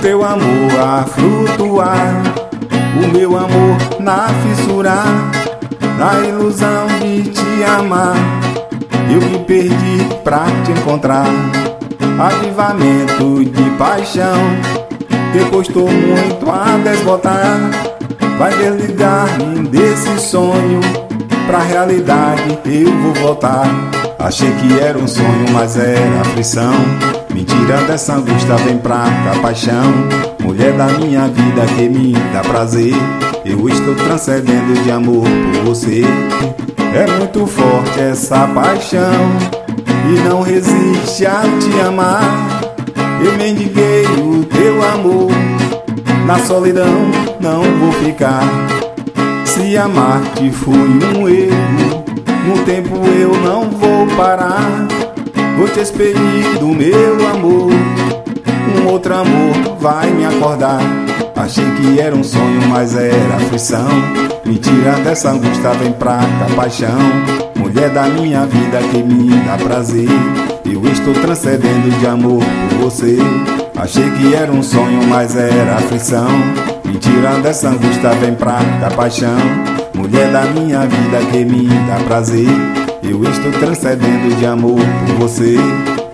teu amor a flutuar, o meu amor na fissura, na ilusão de te amar. Eu me perdi pra te encontrar, avivamento de paixão que custou muito a desbotar. Vai desligar-me desse sonho, pra realidade eu vou voltar. Achei que era um sonho, mas era aflição. Mentira dessa angústia, vem pra cá, paixão. Mulher da minha vida que me dá prazer, eu estou transcendendo de amor por você. É muito forte essa paixão e não resiste a te amar. Eu mendiguei o teu amor, na solidão não vou ficar. Se amar-te foi um erro, no tempo eu não vou parar. Vou te expelir do meu amor, um outro amor vai me acordar. Achei que era um sonho, mas era aflição. Mentira dessa angústia, vem pra cá, paixão. Mulher da minha vida que me dá prazer, eu estou transcendendo de amor por você. Achei que era um sonho, mas era aflição. Mentira dessa angústia, vem pra cá, paixão. Mulher da minha vida que me dá prazer, eu estou transcendendo de amor por você.